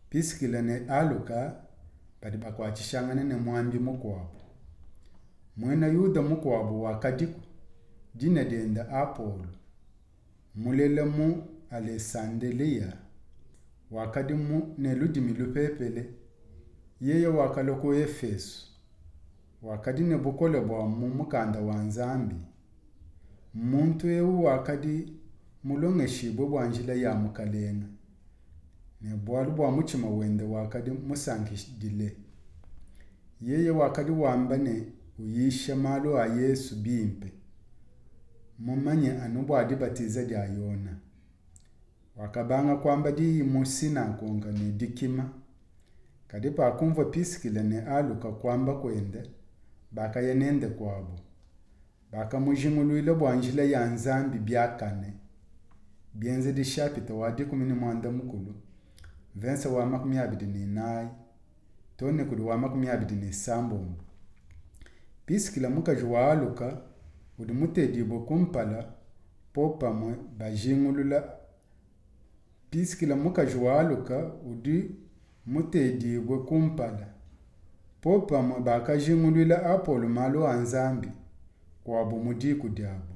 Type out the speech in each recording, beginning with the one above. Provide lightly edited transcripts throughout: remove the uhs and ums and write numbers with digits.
Pisikila ne aluka badi bakwachishangana ne mwambi mukwabo. Mwena yuda mukwabo wakadiku dina denda Apolo. Mulela mu Alexandria wakadi mu ne ludimi lupepele yeye wakaloko Efeso. Wakadi ne bukole bwa mu mukanda wa Nzambi. Muntu ewu wakadi mulongeshibwe bwanjila ya mukalenga. Ne bwalu bwa muchima wende wakadi musankishidile. Yeye wakadi wambane uyisha malo a Yesu bimpe. Mumanye anubwa adibatiza dia Yona. Wakabanga kwamba di musina konga ni dikima. Kadipa akumva Pisikila ne aluka kwamba kwende. Baka yenende kwabo. Baka mujinguluile bwanjila ya Nzambi biakane. Bienze di shapita wadi kumini mwanda mukulu. Vensa wa makumi abidi ni nai. Tone kudu wa makumi abidi ni sambombo. Pisikila mukajwa aluka. Udi mutedibo kumpala. Popa mwe bajingulula. Pisikila mukajwa aluka. Udi mutedibo kumpala. Popa mwe baka jingulula Apolo malo anzambi. Kwa abo mudiku diabo.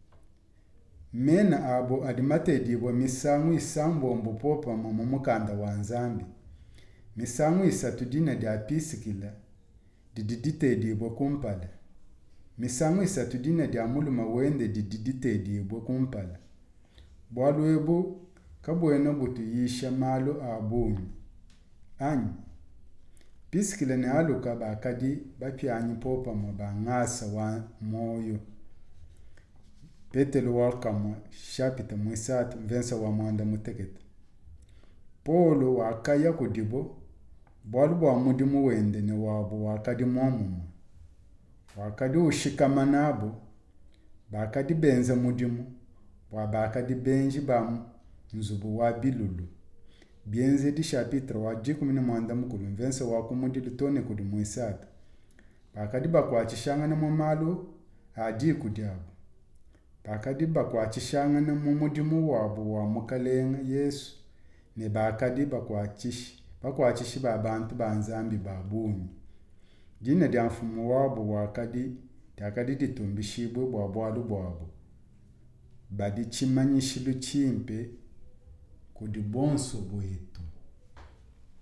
Mena abo adimatedibo misangu isambombo popa mwe mukanda wa Nzambi. Misangu isatu dina dia Pisikila. Diditedibo kumpala. Misangu isatu dina dia muluma wende diditedibo kumpala. Bwalu ebo kabwena butu yisha malo abunyi. Anyi. Pisikila ne aluka bakadi bapyanyi popa mwe bangasa wa moyo. Petelo wakamwa shapita mwisatu mvensa wa mwanda muteketa. Polo wakaya kudibo. Bwalu bwa mudimu wende ne wabo wakadi mwamumu. Wakadi ushikama nabo. Bakadi benza mudimu. Wabakadi benji bamu nzubu wa bilulu. Bienze di shapitra wajiku mini mwanda mukulu mvensa wakumudilu tone kudi mwisatu. Bakadi bakwachishangana mwamalo adiku diabo. Bakadi bakwachishangana mwumudimu wabo wa mukalenga Yesu. Ne bakadi bakwachishi babantu banzambi babunyi. Dina dia mfumu wabo wakadi takadi ditumbishibwe bwabualu bwabo. Badi chimanyishilu chimpe kudi bonso bwetu.